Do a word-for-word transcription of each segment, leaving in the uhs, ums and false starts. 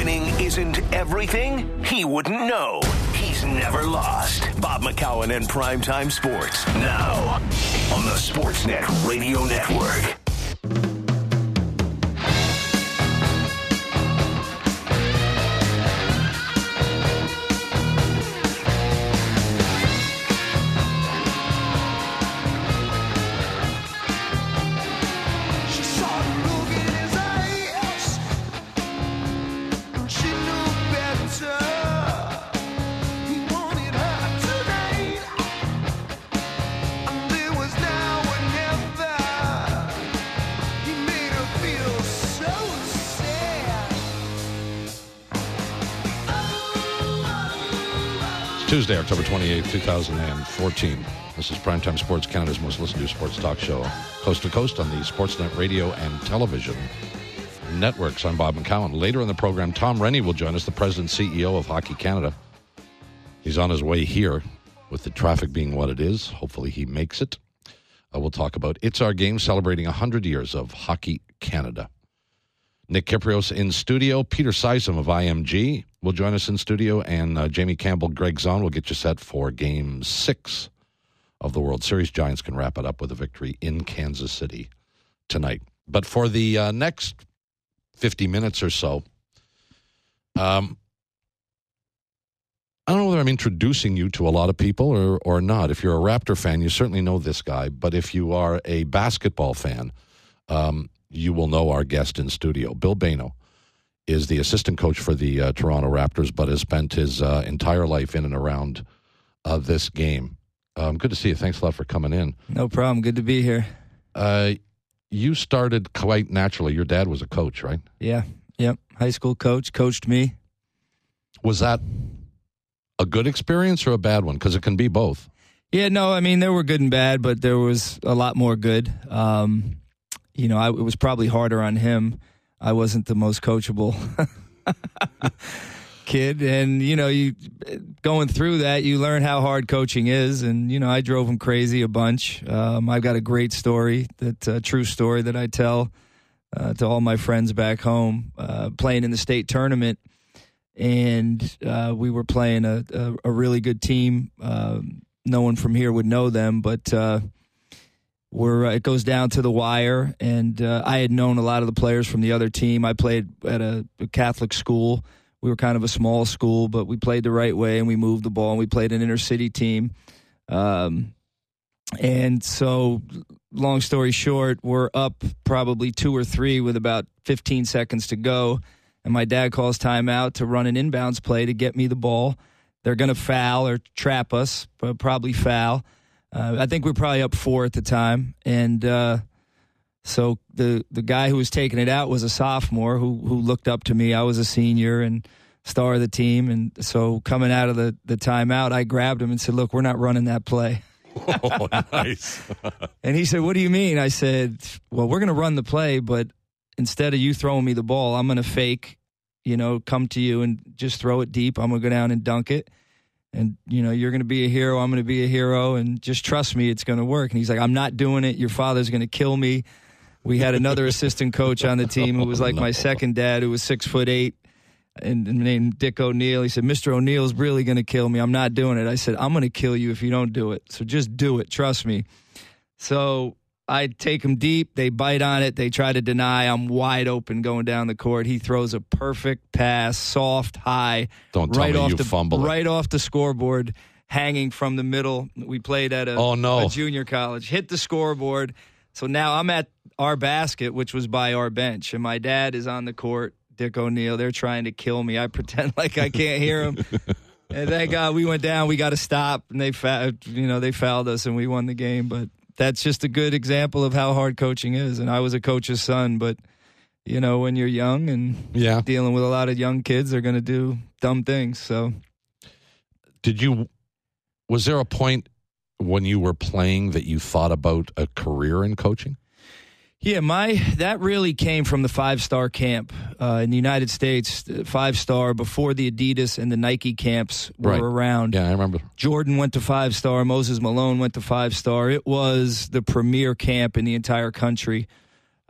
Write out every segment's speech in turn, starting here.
winning isn't everything, he wouldn't know. He's never lost. Bob McCowan and Primetime Sports. Now, on the Sportsnet Radio Network. Tuesday, October twenty-eighth, twenty fourteen. This is Primetime Sports, Canada's most listened to sports talk show, coast to coast on the Sportsnet radio and television networks. I'm Bob McCowan. Later in the program, Tom Rennie will join us, the president and C E O of Hockey Canada. He's on his way here, with the traffic being what it is. Hopefully he makes it. Uh, we'll talk about It's Our Game, celebrating one hundred years of Hockey Canada. Nick Kiprios in studio. Peter Seisum of I M G will join us in studio, and uh, Jamie Campbell, Greg Zahn will get you set for Game six of the World Series. Giants can wrap it up with a victory in Kansas City tonight. But for the uh, next fifty minutes or so, um, I don't know whether I'm introducing you to a lot of people or, or not. If you're a Raptor fan, you certainly know this guy. But if you are a basketball fan, um, you will know our guest in studio. Bill Bayno is the assistant coach for the uh, Toronto Raptors, but has spent his uh, entire life in and around uh, this game. Um, good to see you. Thanks a lot for coming in. No problem. Good to be here. Uh, you started quite naturally. Your dad was a coach, right? Yeah. Yep. High school coach. Coached me. Was that a good experience or a bad one? Because it can be both. Yeah, no, I mean, there were good and bad, but there was a lot more good. Um, you know, I, it was probably harder on him. I wasn't the most coachable kid. And, you know, you going through that, you learn how hard coaching is. And, you know, I drove him crazy a bunch. Um, I've got a great story, that uh, true story that I tell uh, to all my friends back home, uh, playing in the state tournament. And uh, we were playing a, a, a really good team. Uh, no one from here would know them, but uh, we're, uh, it goes down to the wire. And uh, I had known a lot of the players from the other team. I played at a, a Catholic school. We were kind of a small school, but we played the right way, and we moved the ball, and we played an inner-city team. Um, and so, long story short, we're up probably two or three with about fifteen seconds to go. And my dad calls timeout to run an inbounds play to get me the ball. They're going to foul or trap us, but probably foul. Uh, I think we were probably up four at the time. And uh, so the the guy who was taking it out was a sophomore who who looked up to me. I was a senior and star of the team. And so coming out of the, the timeout, I grabbed him and said, look, we're not running that play. Oh, nice. And he said, what do you mean? I said, well, we're going to run the play, but instead of you throwing me the ball, I'm going to fake, you know, come to you and just throw it deep. I'm going to go down and dunk it. And, you know, you're going to be a hero. I'm going to be a hero. And just trust me, it's going to work. And he's like, I'm not doing it. Your father's going to kill me. We had another assistant coach on the team who was like my second dad, who was six foot eight, and, and named Dick O'Neill. He said, Mister O'Neill's really going to kill me. I'm not doing it. I said, I'm going to kill you if you don't do it. So just do it. Trust me. So I take him deep. They bite on it. They try to deny. I'm wide open going down the court. He throws a perfect pass, soft, high. Don't tell right me off you the, fumble it. Right off the scoreboard, hanging from the middle. We played at a, oh, no. a junior college. Hit the scoreboard. So now I'm at our basket, which was by our bench, and my dad is on the court, Dick O'Neill. They're trying to kill me. I pretend like I can't hear him. And thank God we went down. We got to stop, and they, fa- you know, they fouled us, and we won the game. But that's just a good example of how hard coaching is. And I was a coach's son, but, you know, when you're young and yeah. dealing with a lot of young kids, they're going to do dumb things. So, did you? Was there a point when you were playing that you thought about a career in coaching? Yeah, my that really came from the five-star camp uh, in the United States. Five-star before the Adidas and the Nike camps were right. around. Yeah, I remember. Jordan went to five-star. Moses Malone went to five-star. It was the premier camp in the entire country.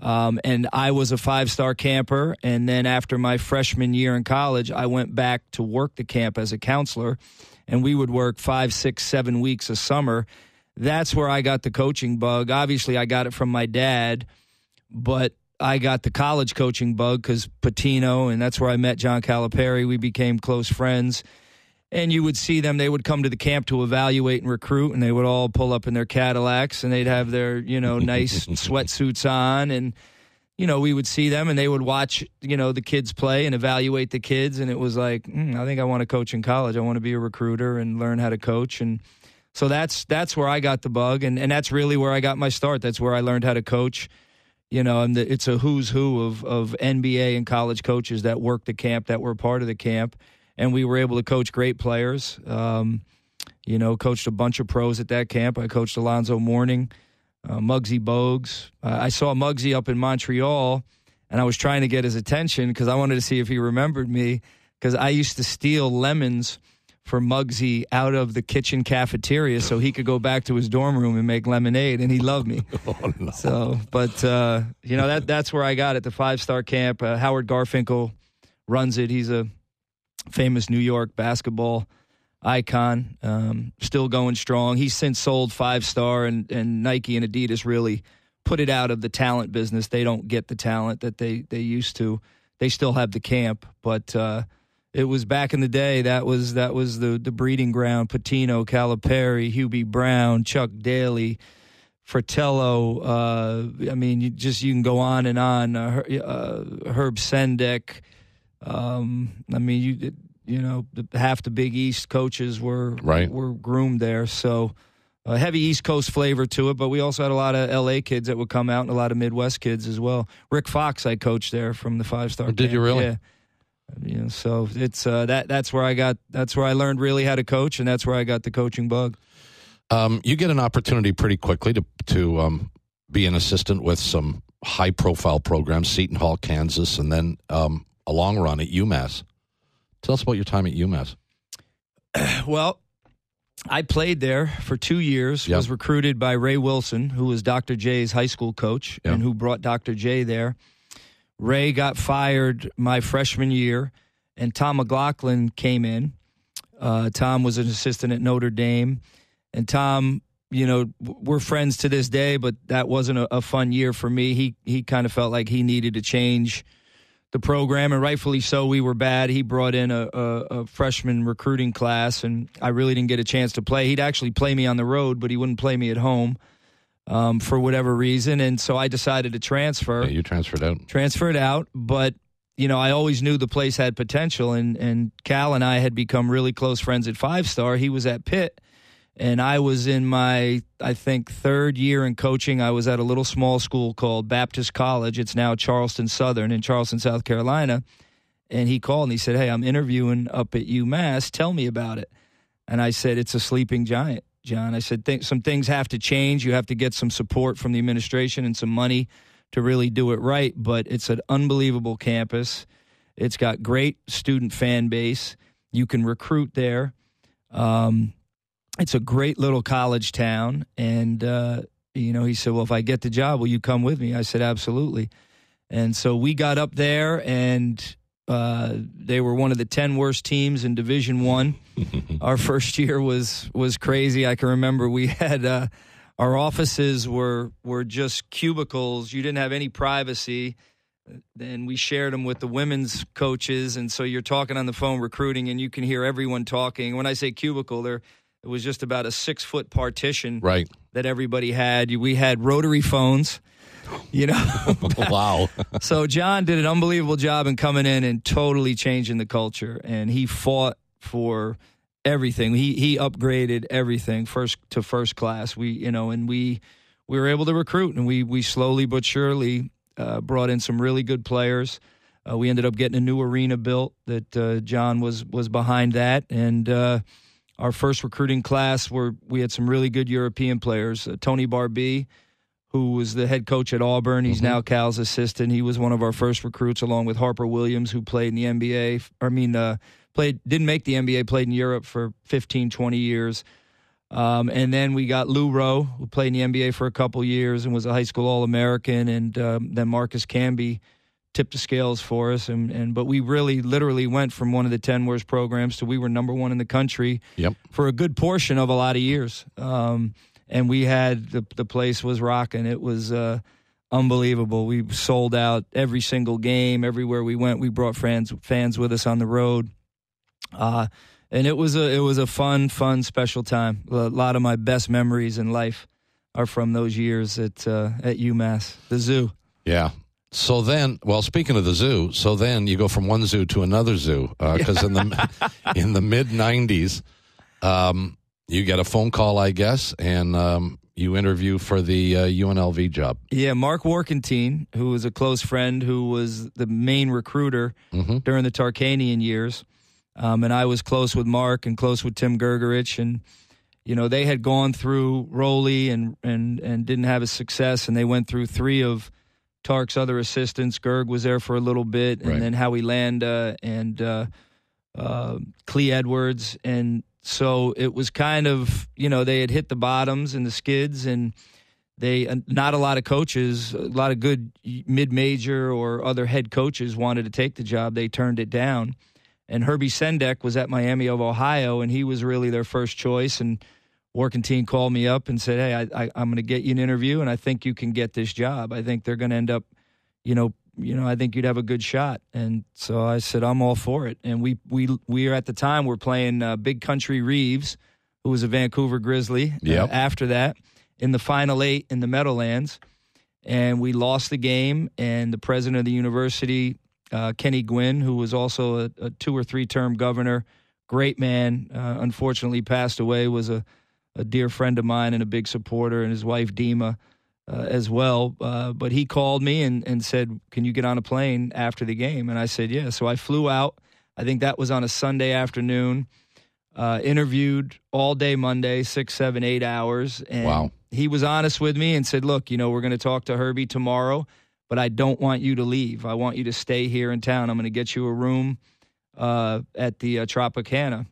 Um, and I was a five-star camper, and then after my freshman year in college, I went back to work the camp as a counselor, and we would work five, six, seven weeks a summer. That's where I got the coaching bug. Obviously, I got it from my dad, but I got the college coaching bug because Patino, and that's where I met John Calipari. We became close friends. And you would see them, they would come to the camp to evaluate and recruit, and they would all pull up in their Cadillacs, and they'd have their, you know, nice sweatsuits on. And, you know, we would see them, and they would watch, you know, the kids play and evaluate the kids. And it was like, mm, I think I want to coach in college. I want to be a recruiter and learn how to coach. And so that's that's where I got the bug, and, and that's really where I got my start. That's where I learned how to coach. You know, and the, it's a who's who of, of N B A and college coaches that work the camp, that were part of the camp. And we were able to coach great players. Um, you know, coached a bunch of pros at that camp. I coached Alonzo Mourning, uh, Muggsy Bogues. Uh, I saw Muggsy up in Montreal, and I was trying to get his attention because I wanted to see if he remembered me, because I used to steal lemons for Muggsy out of the kitchen cafeteria so he could go back to his dorm room and make lemonade, and he loved me. Oh, no. So, but, uh, you know, that that's where I got it, the five-star camp. Uh, Howard Garfinkel runs it. He's a famous New York basketball icon, um, still going strong. He's since sold Five Star, and, and Nike and Adidas really put it out of the talent business. They don't get the talent that they, they used to. They still have the camp, but uh, it was back in the day. That was that was the, the breeding ground. Patino, Calipari, Hubie Brown, Chuck Daly, Fratello. Uh, I mean, you just you can go on and on. Uh, uh, Herb Sendek. Um, I mean, you you know, the, half the Big East coaches were right. were groomed there, so a heavy East Coast flavor to it. But we also had a lot of L A kids that would come out, and a lot of Midwest kids as well. Rick Fox, I coached there from the Five Star. Oh, did you really? Yeah. You know, so it's uh, that that's where I got that's where I learned really how to coach, and that's where I got the coaching bug. Um, you get an opportunity pretty quickly to to um, be an assistant with some high profile programs, Seton Hall, Kansas, and then. Um, a long run at UMass. Tell us about your time at UMass. Well, I played there for two years, yep. was recruited by Ray Wilson, who was Doctor J's high school coach, yep. and who brought Doctor J there. Ray got fired my freshman year, and Tom McLaughlin came in. Uh, Tom was an assistant at Notre Dame, and Tom, you know, we're friends to this day, but that wasn't a, a fun year for me. He he kind of felt like he needed to change the program, and rightfully so. We were bad. He brought in a, a, a freshman recruiting class, and I really didn't get a chance to play. He'd actually play me on the road, but he wouldn't play me at home um, for whatever reason, and so I decided to transfer. Yeah, you transferred out. Transferred out, but, you know, I always knew the place had potential, and, and Cal and I had become really close friends at Five Star. He was at Pitt, and I was in my, I think, third year in coaching. I was at a little small school called Baptist College. It's now Charleston Southern in Charleston, South Carolina. And he called and he said, hey, I'm interviewing up at UMass. Tell me about it. And I said, it's a sleeping giant, John. I said, Th- some things have to change. You have to get some support from the administration and some money to really do it right. But it's an unbelievable campus. It's got great student fan base. You can recruit there. Um It's a great little college town, and, uh, you know, he said, well, if I get the job, will you come with me? I said, absolutely. And so we got up there, and uh, they were one of the ten worst teams in Division One. Our first year was was crazy. I can remember we had uh, our offices were were just cubicles. You didn't have any privacy. Then we shared them with the women's coaches, and so you're talking on the phone recruiting, and you can hear everyone talking. When I say cubicle, they're It was just about a six-foot partition right. that everybody had. We had rotary phones, you know. Wow. So John did an unbelievable job in coming in and totally changing the culture, and he fought for everything. He he upgraded everything first to first class. We you know, and we we were able to recruit, and we we slowly but surely uh, brought in some really good players. Uh, we ended up getting a new arena built that uh, John was was behind that, and. Uh, Our first recruiting class, were we had some really good European players. Uh, Tony Barbee, who was the head coach at Auburn. He's mm-hmm. now Cal's assistant. He was one of our first recruits, along with Harper Williams, who played in the N B A. I mean, uh, played didn't make the N B A, played in Europe for fifteen, twenty years. Um, and then we got Lou Rowe, who played in the N B A for a couple years and was a high school All-American. And um, then Marcus Camby tipped the scales for us. And, and But we really literally went from one of the ten worst programs to we were number one in the country yep. for a good portion of a lot of years. Um, and we had, the, the place was rocking. It was uh, unbelievable. We sold out every single game. Everywhere we went, we brought fans, fans with us on the road. Uh And it was a it was a fun, fun, special time. A lot of my best memories in life are from those years at uh, at UMass, the zoo. Yeah. So then, well, speaking of the zoo, so then you go from one zoo to another zoo because uh, in the in the mid nineties, um, you get a phone call, I guess, and um, you interview for the uh, U N L V job. Yeah, Mark Warkentine, who was a close friend, who was the main recruiter mm-hmm. during the Tarkanian years. Um, and I was close with Mark and close with Tim Gergerich, and you know they had gone through Rowley and and and didn't have a success, and they went through three of Tark's other assistants. Gerg was there for a little bit, and right. then Howie Landa and uh, uh, Clee Edwards, and so it was kind of you know they had hit the bottoms and the skids, and they uh, not a lot of coaches, a lot of good mid-major or other head coaches wanted to take the job. They turned it down. And Herbie Sendek was at Miami of Ohio, and he was really their first choice. And Warkentine called me up and said, hey, I, I, I'm going to get you an interview, and I think you can get this job. I think they're going to end up, you know, you know, I think you'd have a good shot. And so I said, I'm all for it. And we we we are at the time, we're playing uh, Big Country Reeves, who was a Vancouver Grizzly. Yep. Uh, after that, in the Final Eight in the Meadowlands. And we lost the game, and the president of the university, Uh, Kenny Gwynn, who was also a, a two or three term governor, great man, uh, unfortunately passed away, was a, a dear friend of mine and a big supporter, and his wife Dima uh, as well. Uh, but he called me and, and said, can you get on a plane after the game? And I said, yeah. So I flew out. I think that was on a Sunday afternoon, uh, interviewed all day Monday, six, seven, eight hours. And wow. He was honest with me and said, look, you know, we're going to talk to Herbie tomorrow, but I don't want you to leave. I want you to stay here in town. I'm going to get you a room uh, at the uh, Tropicana.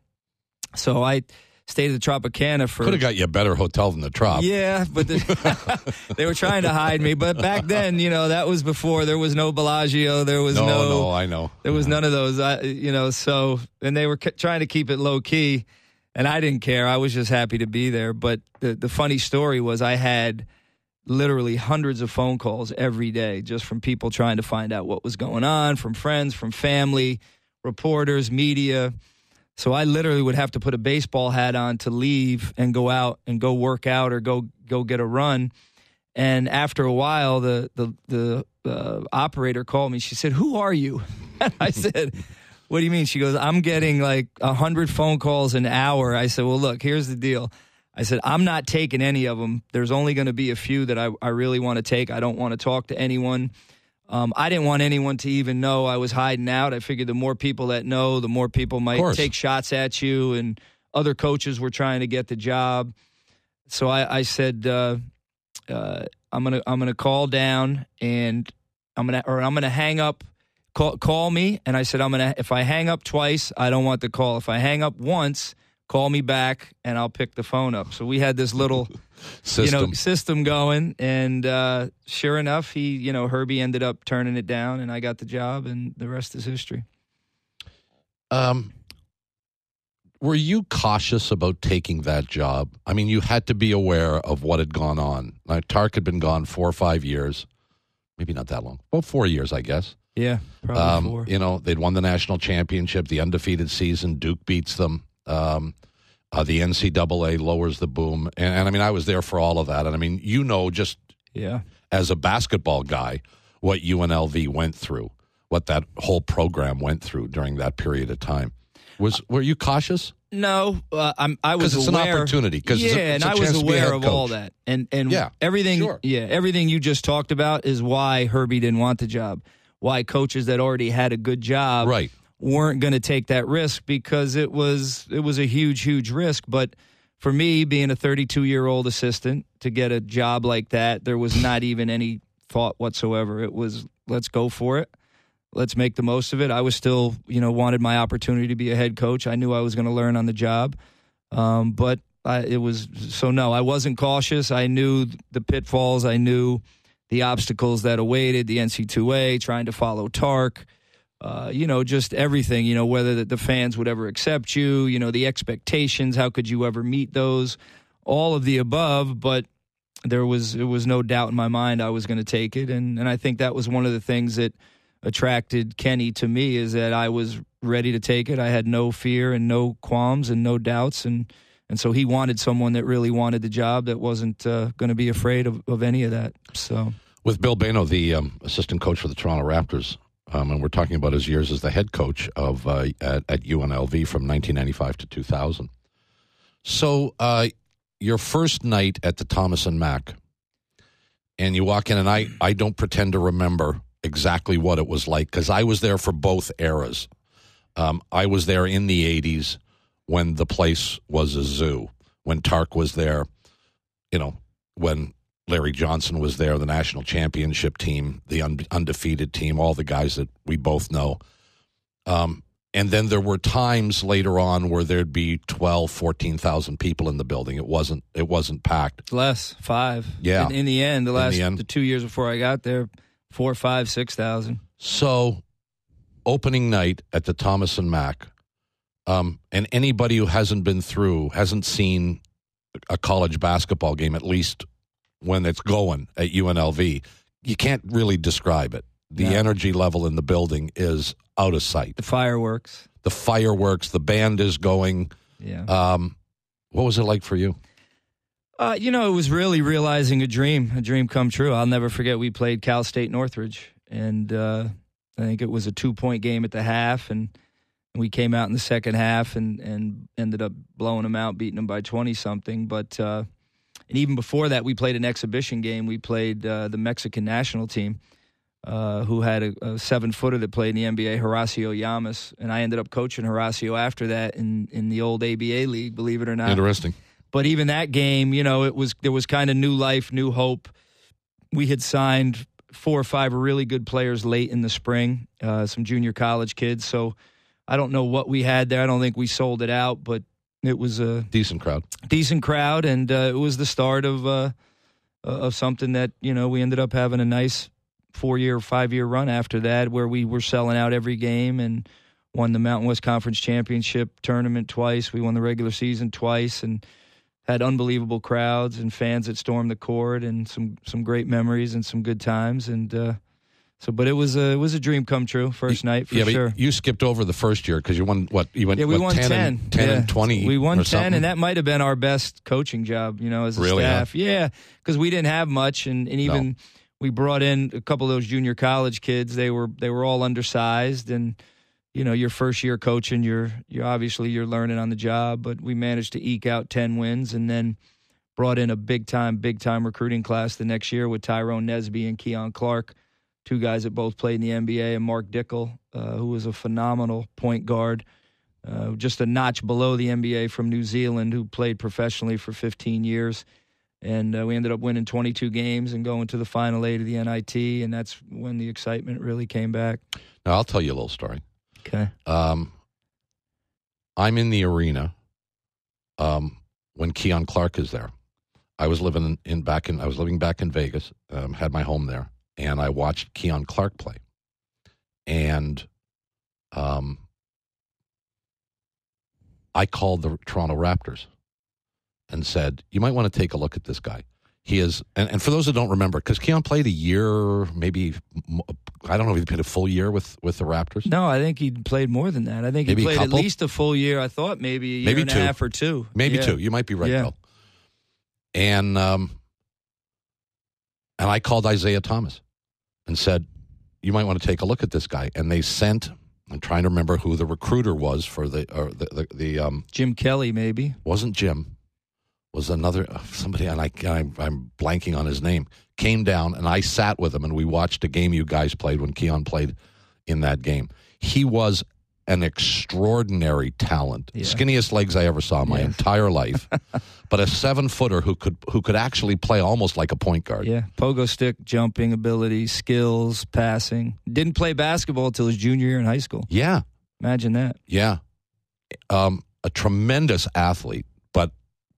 So I stayed at the Tropicana for... Could have got you a better hotel than the Trop. Yeah, but the, they were trying to hide me. But back then, you know, that was before. There was no Bellagio. There was no... No, no, I know. There was none of those, I, you know, so... And they were c- trying to keep it low-key, and I didn't care. I was just happy to be there. But the, the funny story was I had... literally hundreds of phone calls every day just from people trying to find out what was going on, from friends, from family, reporters, media. So I literally would have to put a baseball hat on to leave and go out and go work out or go go get a run. And after a while, the the the uh, operator called me. She said, "Who are you?" And I said, "What do you mean?" She goes, "I'm getting like a hundred phone calls an hour." I said, "Well, look, here's the deal." I said, I'm not taking any of them. There's only going to be a few that I, I really want to take. I don't want to talk to anyone. Um, I didn't want anyone to even know I was hiding out. I figured the more people that know, the more people might take shots at you. And other coaches were trying to get the job. So I, I said, uh, uh, I'm gonna I'm gonna call down and I'm gonna or I'm gonna hang up. Call, call me. And I said, I'm gonna if I hang up twice, I don't want the call. If I hang up once, call me back, and I'll pick the phone up. So we had this little, system. you know, system going, and uh, sure enough, he, you know, Herbie ended up turning it down, and I got the job, and the rest is history. Um, were you cautious about taking that job? I mean, you had to be aware of what had gone on. Like, Tark had been gone four or five years, maybe not that long. Well, four years, I guess. Yeah, probably um, four. You know, they'd won the national championship, the undefeated season. Duke beats them. Um, uh, the N C double A lowers the boom. And, and, I mean, I was there for all of that. And, I mean, you know, just yeah. as a basketball guy, what U N L V went through, what that whole program went through during that period of time. Was Were you cautious? No, uh, I'm, I was it's aware. An opportunity. Yeah, it's a, and it's a I was aware of coach. all that. And, and yeah, everything, sure. yeah, everything you just talked about is why Herbie didn't want the job. Why coaches that already had a good job right. weren't going to take that risk, because it was it was a huge, huge risk. But for me, being a thirty-two-year-old assistant, to get a job like that, there was not even any thought whatsoever. It was, let's go for it. Let's make the most of it. I was still, you know, wanted my opportunity to be a head coach. I knew I was going to learn on the job. Um, but I, it was so no, I wasn't cautious. I knew the pitfalls. I knew the obstacles that awaited the N C double A, trying to follow Tark. Uh, you know, just everything, you know, whether the, the fans would ever accept you, you know, the expectations, how could you ever meet those, all of the above. But there was there was no doubt in my mind I was going to take it. And, and I think that was one of the things that attracted Kenny to me, is that I was ready to take it. I had no fear and no qualms and no doubts. And, and so he wanted someone that really wanted the job, that wasn't uh, going to be afraid of, of any of that. So with Bill Bano, the um, assistant coach for the Toronto Raptors, Um, and we're talking about his years as the head coach of uh, at, at U N L V from nineteen ninety-five to two thousand. So uh, your first night at the Thomas and Mack, and you walk in, and I, I don't pretend to remember exactly what it was like, because I was there for both eras. Um, I was there in the eighties when the place was a zoo, when Tark was there, you know, when Larry Johnson was there, the national championship team, the un- undefeated team, all the guys that we both know. Um, and then there were times later on where there'd be twelve, fourteen thousand people in the building. It wasn't it wasn't packed. Less, five. Yeah. In, in the end, the last the, end. the two years before I got there, four, five, six thousand. So opening night at the Thomas and Mack, um, and anybody who hasn't been through, hasn't seen a college basketball game, at least when it's going at U N L V, you can't really describe it. The no. energy level in the building is out of sight. The fireworks. The fireworks, the band is going. Yeah. Um, what was it like for you? Uh, you know, it was really realizing a dream, a dream come true. I'll never forget, we played Cal State Northridge, and uh, I think it was a two-point game at the half, and we came out in the second half and, and ended up blowing them out, beating them by twenty-something. But uh, and even before that, we played an exhibition game. We played uh, the Mexican national team, uh, who had a, a seven-footer that played in the N B A, Horacio Llamas, and I ended up coaching Horacio after that in, in the old A B A league, believe it or not. Interesting. But even that game, you know, it was there was kind of new life, new hope. We had signed four or five really good players late in the spring, uh, some junior college kids. So I don't know what we had there. I don't think we sold it out, but it was a decent crowd. Decent crowd, and uh, it was the start of uh, of something that, you know, we ended up having a nice four-year, five-year run after that, where we were selling out every game and won the Mountain West Conference Championship tournament twice. We won the regular season twice, and had unbelievable crowds and fans that stormed the court, and some some great memories and some good times. And uh, so, but it was a it was a dream come true. First night for yeah, sure. But you skipped over the first year because you won what? You went yeah, we what, won ten, ten, and, ten yeah. and twenty. We won or ten, something? and that might have been our best coaching job, you know, as a really, staff. huh? Yeah, because we didn't have much, and, and even no. we brought in a couple of those junior college kids. They were they were all undersized, and you know, your first year coaching, you're you obviously you're learning on the job. But we managed to eke out ten wins, and then brought in a big-time, big-time recruiting class the next year with Tyrone Nesby and Keon Clark, two guys that both played in the N B A, and Mark Dickel, uh, who was a phenomenal point guard, uh, just a notch below the N B A from New Zealand, who played professionally for fifteen years. And uh, we ended up winning twenty-two games and going to the Final Eight of the N I T, and that's when the excitement really came back. Now, I'll tell you a little story. Okay. Um, I'm in the arena um, when Keon Clark is there. I was living in, in back in I was living back in Vegas, um, had my home there, and I watched Keon Clark play. And um, I called the Toronto Raptors and said, "You might want to take a look at this guy. He is." And, and for those that don't remember, because Keon played a year, maybe I don't know if he played a full year with, with the Raptors. No, I think he played more than that. I think maybe he played at least a full year. I thought maybe a year maybe and two. a half or two. Maybe yeah. two. You might be right, yeah. Bill. And um, and I called Isaiah Thomas and said, "You might want to take a look at this guy." And they sent. I'm trying to remember who the recruiter was for the or the the, the um, Jim Kelly, maybe wasn't Jim. Was another uh, somebody, and I I'm, I'm blanking on his name. Came down, and I sat with him, and we watched a game you guys played when Keon played in that game. He was an extraordinary talent, yeah. skinniest legs I ever saw in my yeah. entire life, but a seven footer who could who could actually play almost like a point guard. Yeah, pogo stick, jumping ability, skills, passing. Didn't play basketball until his junior year in high school. Yeah, imagine that. Yeah, um, a tremendous athlete, but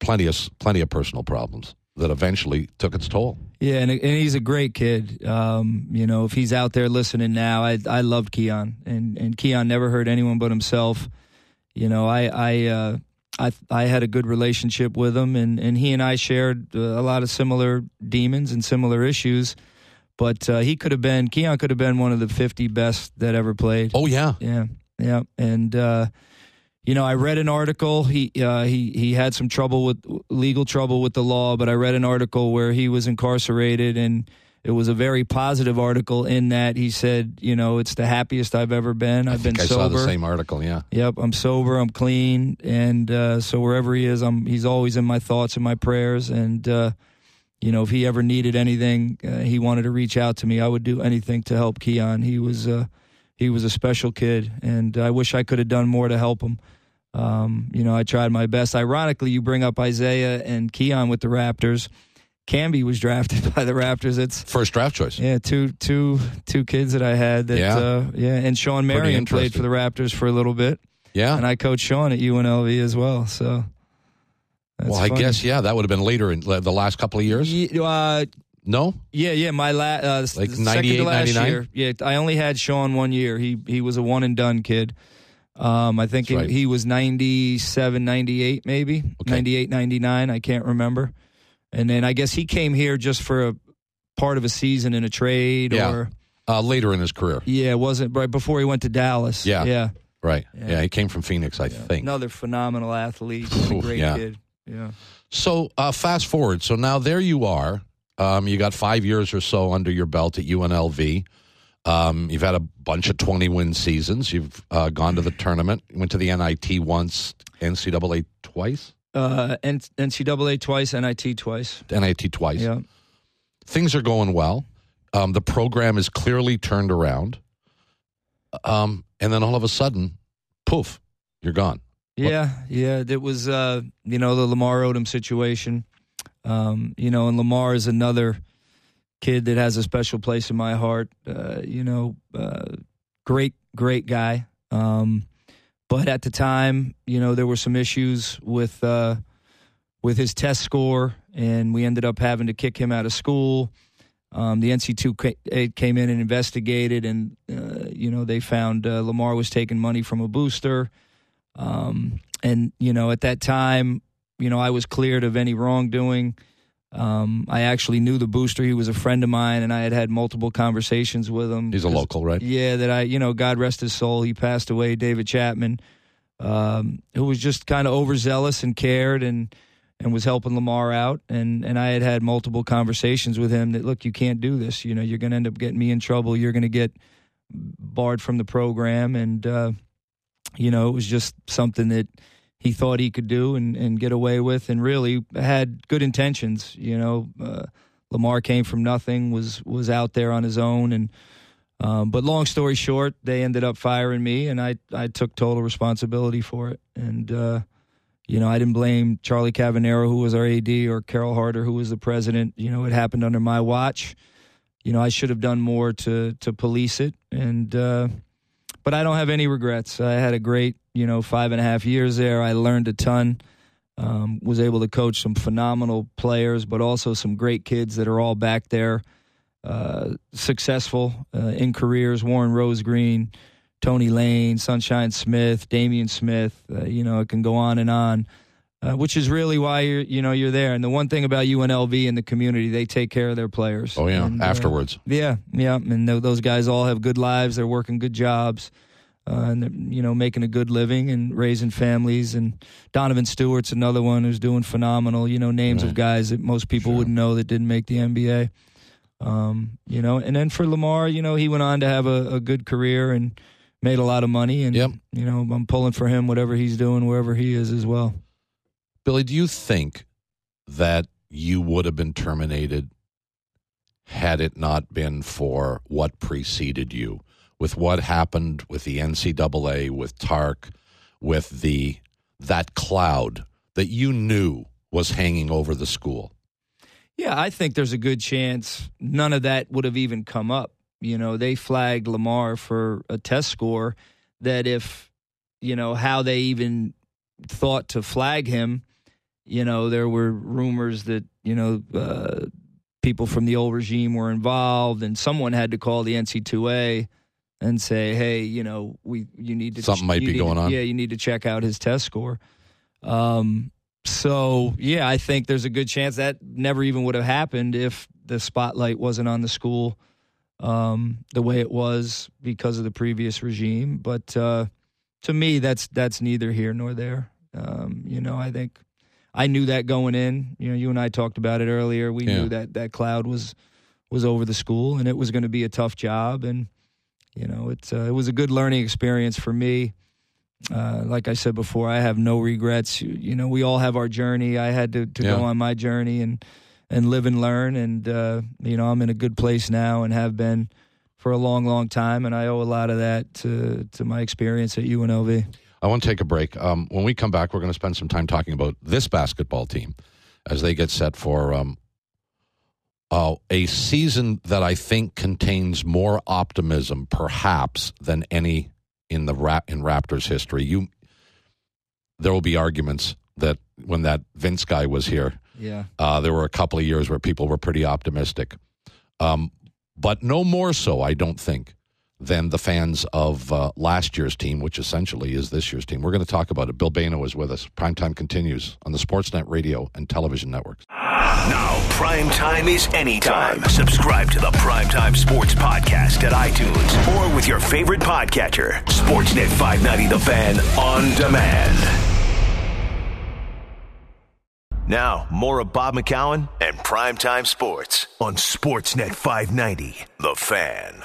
plenty of plenty of personal problems that eventually took its toll. Yeah, and, and he's a great kid. Um, you know, if he's out there listening now, I I loved Keon, and and Keon never hurt anyone but himself. You know, I I uh, I I had a good relationship with him, and, and he and I shared uh, a lot of similar demons and similar issues. But uh, he could have been Keon could have been one of the fifty best that ever played. Oh yeah, yeah, yeah, and. Uh, You know, I read an article. He uh, he he had some trouble with legal trouble with the law, but I read an article where he was incarcerated, and it was a very positive article in that he said, you know, it's the happiest I've ever been. I've I think been I sober. saw the same article. Yeah. Yep, I'm sober. I'm clean, and uh, so wherever he is, I'm he's always in my thoughts and my prayers. And uh, you know, if he ever needed anything, uh, he wanted to reach out to me. I would do anything to help Keon. He was uh, he was a special kid, and I wish I could have done more to help him. Um, you know, I tried my best. Ironically, you bring up Isaiah and Keon with the Raptors. Camby was drafted by the Raptors. It's first draft choice. Yeah, two, two, two kids that I had. That, yeah, uh, yeah, and Sean Marion played for the Raptors for a little bit. Yeah, and I coached Sean at U N L V as well. So, that's well, I funny. guess yeah, that would have been later in the last couple of years. Yeah, uh, no, yeah, yeah. My la- uh, like second ninety-eight, to last ninety-nine? year. Yeah, I only had Sean one year. He he was a one and done kid. Um, I think he, right. he was ninety-seven, ninety-eight, maybe okay. ninety-eight, ninety-nine. I can't remember. And then I guess he came here just for a part of a season in a trade, yeah. or uh, later in his career. Yeah, it wasn't right before he went to Dallas. Yeah, yeah, right. Yeah, yeah he came from Phoenix, I yeah. think. Another phenomenal athlete, and a great yeah. kid. Yeah. So uh, fast forward. So now there you are. Um, you got five years or so under your belt at U N L V. Um, you've had a bunch of twenty-win seasons. You've uh, gone to the tournament. You went to the N I T once, N C double A twice? Uh, N C double A twice, N I T twice. N I T twice. Yeah. Things are going well. Um, the program is clearly turned around. Um, and then all of a sudden, poof, you're gone. Yeah, what? yeah. It was, uh, you know, the Lamar Odom situation. Um, you know, and Lamar is another kid that has a special place in my heart. Uh, you know, uh, great, great guy. Um, but at the time, you know, there were some issues with uh, with his test score, and we ended up having to kick him out of school. Um, the N C double A came in and investigated, and uh, you know, they found uh, Lamar was taking money from a booster. Um, and you know, at that time, you know, I was cleared of any wrongdoing. Um, I actually knew the booster. He was a friend of mine, and I had had multiple conversations with him. He's a local, right? Yeah, that I, you know, God rest his soul. He passed away, David Chapman, um, who was just kind of overzealous and cared and and was helping Lamar out. And, and I had had multiple conversations with him that, look, you can't do this. You know, you're going to end up getting me in trouble. You're going to get barred from the program. And, uh, you know, it was just something that he thought he could do and, and get away with, and really had good intentions. You know, uh, Lamar came from nothing, was was out there on his own, and um, but long story short, they ended up firing me, and I I took total responsibility for it. And uh, you know, I didn't blame Charlie Cavanero, who was our A D, or Carol Harder, who was the president. You know, it happened under my watch. You know, I should have done more to to police it, and uh, but I don't have any regrets. I had a great, you know, five and a half years there. I learned a ton, um, was able to coach some phenomenal players, but also some great kids that are all back there, uh, successful uh, in careers. Warren Rosegreen, Tony Lane, Sunshine Smith, Damian Smith. Uh, you know, it can go on and on, uh, which is really why you're, you know, you're there. And the one thing about U N L V and the community, they take care of their players. Oh yeah, and, afterwards. Uh, yeah, yeah, and th- those guys all have good lives. They're working good jobs. Uh, and, they're, you know, making a good living and raising families. And Donovan Stewart's another one who's doing phenomenal, you know, names right. of guys that most people sure. wouldn't know that didn't make the N B A. Um, you know, and then for Lamar, you know, he went on to have a, a good career and made a lot of money. And, yep. you know, I'm pulling for him, whatever he's doing, wherever he is as well. Billy, do you think that you would have been terminated had it not been for what preceded you? With what happened with the N C double A, with Tark, with the that cloud that you knew was hanging over the school? Yeah, I think there's a good chance none of that would have even come up. You know, they flagged Lamar for a test score that if, you know, how they even thought to flag him, you know, there were rumors that, you know, uh, people from the old regime were involved, and someone had to call the N C double A and say, hey, you know, we you need to something ch- might be going to, on. Yeah, you need to check out his test score. Um, so yeah, I think there's a good chance that never even would have happened if the spotlight wasn't on the school um, the way it was because of the previous regime. But uh, to me, that's that's neither here nor there. Um, you know, I think I knew that going in. You know, you and I talked about it earlier. We yeah. knew that that cloud was was over the school, and it was going to be a tough job. And you know, it's uh, it was a good learning experience for me. Uh, like I said before, I have no regrets. You, you know, we all have our journey. I had to, to yeah. go on my journey and and live and learn. And uh, you know, I'm in a good place now and have been for a long, long time. And I owe a lot of that to to my experience at U N L V. I want to take a break. Um, when we come back, we're going to spend some time talking about this basketball team as they get set for um, uh, a season that I think contains more optimism, perhaps, than any in the Ra- in Raptors history. You, there will be arguments that when that Vince guy was here, yeah, uh, there were a couple of years where people were pretty optimistic, um, but no more so, I don't think, than the fans of uh, last year's team, which essentially is this year's team. We're going to talk about it. Bill Bayno is with us. Primetime continues on the Sportsnet radio and television networks. Now, Primetime is anytime. Subscribe to the Primetime Sports Podcast at iTunes or with your favorite podcatcher. Sportsnet five ninety The Fan on demand. Now, more of Bob McCown and Primetime Sports on Sportsnet five ninety The Fan.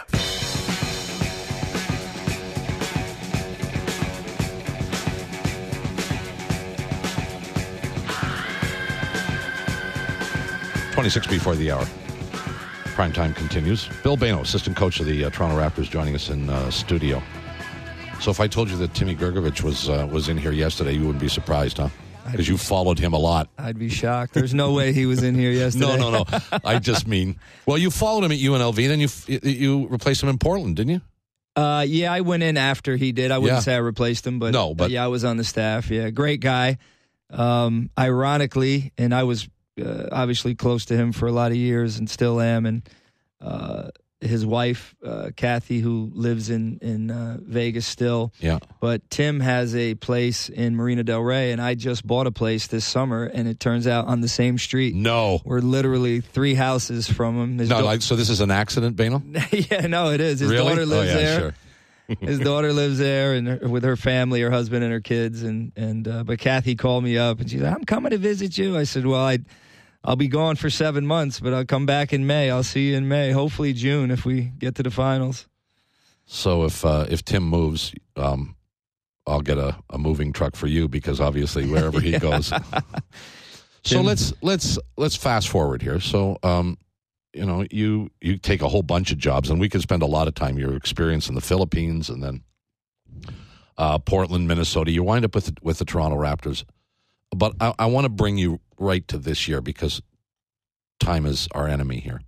twenty-six before the hour. Primetime continues. Bill Bayno, assistant coach of the uh, Toronto Raptors, joining us in uh, studio. So if I told you that Timmy Grgovic was uh, was in here yesterday, you wouldn't be surprised, huh? Because you followed him a lot. I'd be shocked. There's no way he was in here yesterday. no, no, no. I just mean, well, you followed him at U N L V, then you you replaced him in Portland, didn't you? Uh, yeah, I went in after he did. I wouldn't yeah. say I replaced him, but, no, but uh, yeah, I was on the staff. Yeah, great guy. Um, ironically, and I was uh, obviously close to him for a lot of years and still am, and uh, his wife, uh, Kathy, who lives in, in uh, Vegas still. Yeah. But Tim has a place in Marina Del Rey, and I just bought a place this summer, and it turns out on the same street. No. We're literally three houses from him. His no, do- like, so this is an accident, Bayno? yeah, no, it is. His really? daughter lives oh, yeah, there. Sure. His daughter lives there, and her, with her family, her husband and her kids. And and uh, but Kathy called me up, and she's like, "I'm coming to visit you." I said, "Well, I, I'll be gone for seven months, but I'll come back in May. I'll see you in May, hopefully June if we get to the finals." So if uh, if Tim moves, um, I'll get a, a moving truck for you because obviously wherever he goes. So Tim. let's let's let's fast forward here. So. Um, You know, you you take a whole bunch of jobs, and we could spend a lot of time. Your experience in the Philippines, and then uh, Portland, Minnesota. You wind up with with the Toronto Raptors. But I, I want to bring you right to this year because time is our enemy here.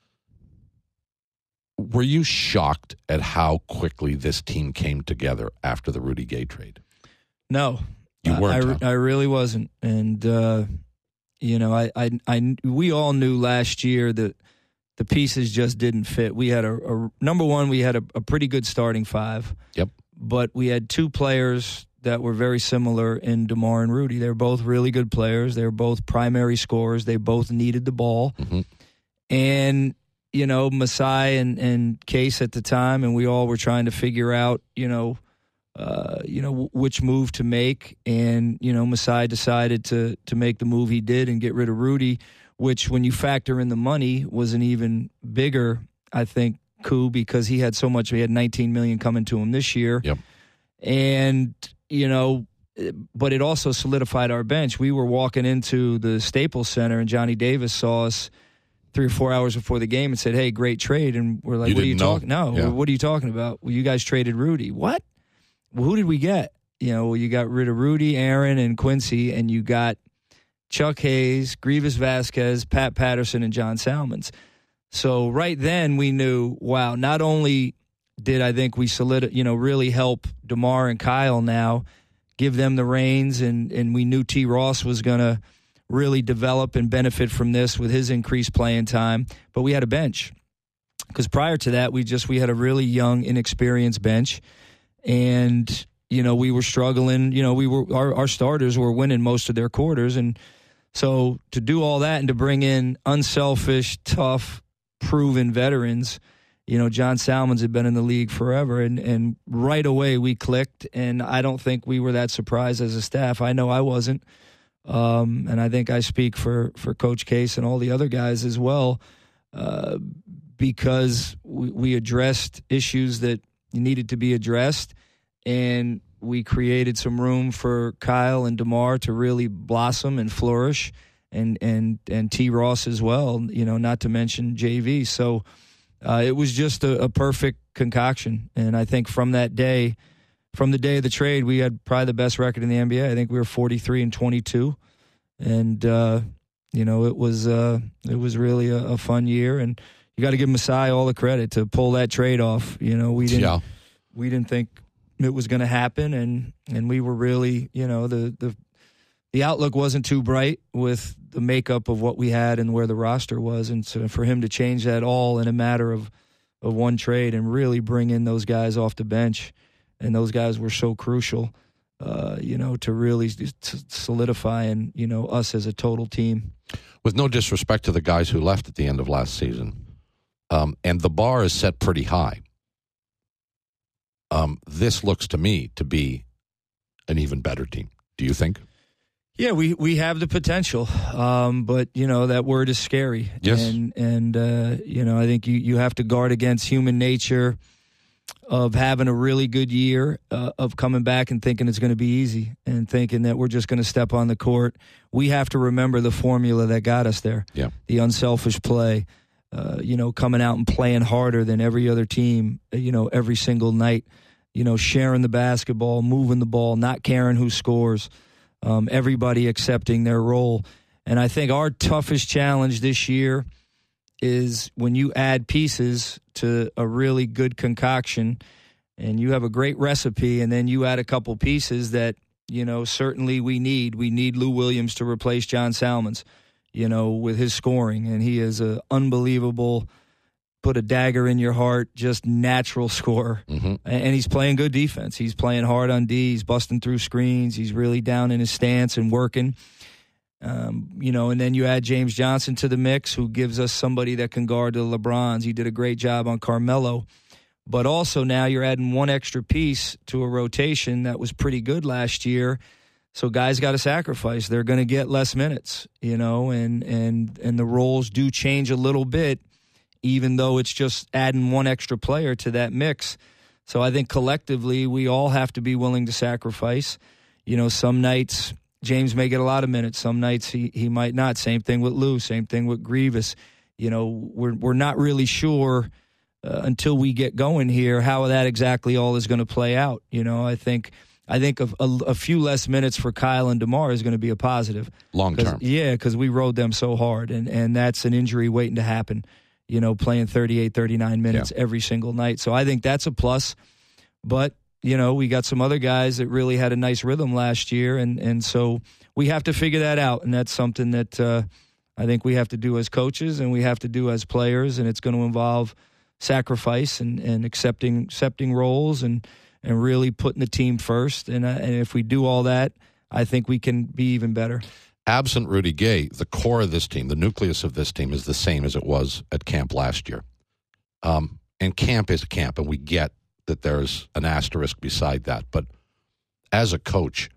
Were you shocked at how quickly this team came together after the Rudy Gay trade? No, You weren't. I, huh? I really wasn't, and uh, you know, I, I, I, we all knew last year that the pieces just didn't fit. We had a, a number one, we had a, a pretty good starting five. Yep. But we had two players that were very similar in DeMar and Rudy. They were both really good players. They were both primary scorers. They both needed the ball. Mm-hmm. And, you know, Masai and, and Case at the time, and we all were trying to figure out, you know, uh, you know, w- which move to make. And, you know, Masai decided to to make the move he did and get rid of Rudy, which when you factor in the money was an even bigger, I think, coup because he had so much. He had nineteen million dollars coming to him this year. Yep. And, you know, but it also solidified our bench. We were walking into the Staples Center and Johnny Davis saw us three or four hours before the game and said, "Hey, great trade." And we're like, You "What are you didn't know? talking? No, Yeah. what are you talking about? Well, you guys traded Rudy. What? Well, who did we get? You know, well, you got rid of Rudy, Aaron, and Quincy, and you got Chuck Hayes, Grievous Vasquez, Pat Patterson, and John Salmons. So right then we knew, wow, not only did I think we solid, you know, really help DeMar and Kyle now, give them the reins, and, and we knew T. Ross was going to really develop and benefit from this with his increased playing time. But we had a bench. Because prior to that, we just we had a really young, inexperienced bench, and you know we were struggling. You know, we were our, our starters were winning most of their quarters, and so to do all that and to bring in unselfish, tough, proven veterans. You know, John Salmons had been in the league forever, and and right away we clicked. And I don't think we were that surprised as a staff. I know I wasn't, um, and I think I speak for for Coach Case and all the other guys as well. Uh, because we, we addressed issues that needed to be addressed, and we created some room for Kyle and DeMar to really blossom and flourish, and and and T. Ross as well, you know, not to mention J V. So uh, it was just a, a perfect concoction, and I think from that day, from the day of the trade, we had probably the best record in the N B A. I think we were forty-three and twenty-two, and uh, you know, it was uh, it was really a, a fun year, and you got to give Masai all the credit to pull that trade off. You know, we didn't yeah. we didn't think it was going to happen, and, and we were really, you know, the, the the outlook wasn't too bright with the makeup of what we had and where the roster was, and so for him to change that all in a matter of of one trade and really bring in those guys off the bench, and those guys were so crucial, uh, you know, to really solidify and you know us as a total team. With no disrespect to the guys who left at the end of last season. Um, and the bar is set pretty high. Um, this looks to me to be an even better team. Do you think? Yeah, we, we have the potential, um, but you know that word is scary. Yes, and and uh, you know I think you, you have to guard against human nature of having a really good year, uh, of coming back and thinking it's going to be easy and thinking that we're just going to step on the court. We have to remember the formula that got us there. Yeah, the unselfish play. Uh, you know, coming out and playing harder than every other team, you know, every single night, you know, sharing the basketball, moving the ball, not caring who scores, um, everybody accepting their role. And I think our toughest challenge this year is when you add pieces to a really good concoction and you have a great recipe and then you add a couple pieces that, you know, certainly we need. We need Lou Williams to replace John Salmons, you know, with his scoring. And he is an unbelievable, put a dagger in your heart, just natural scorer. Mm-hmm. And he's playing good defense. He's playing hard on D. He's busting through screens. He's really down in his stance and working. Um, you know, and then you add James Johnson to the mix, who gives us somebody that can guard the LeBrons. He did a great job on Carmelo. But also now you're adding one extra piece to a rotation that was pretty good last year. So guys got to sacrifice. They're going to get less minutes, you know, and, and, and the roles do change a little bit, even though it's just adding one extra player to that mix. So I think collectively we all have to be willing to sacrifice. You know, some nights James may get a lot of minutes. Some nights he, he might not. Same thing with Lou. Same thing with Grievous. You know, we're we're not really sure uh, until we get going here how that exactly all is going to play out. You know, I think I think a, a, a few less minutes for Kyle and DeMar is going to be a positive. Long term. Yeah, because we rode them so hard, and, and that's an injury waiting to happen, you know, playing thirty-eight, thirty-nine minutes yeah. every single night. So I think that's a plus. But, you know, we got some other guys that really had a nice rhythm last year, and, and so we have to figure that out, and that's something that uh, I think we have to do as coaches and we have to do as players, and it's going to involve sacrifice and, and accepting accepting roles and, and really putting the team first. And, uh, and if we do all that, I think we can be even better. Absent Rudy Gay, the core of this team, the nucleus of this team is the same as it was at camp last year. Um, and camp is camp, and we get that there's an asterisk beside that. But as a coach,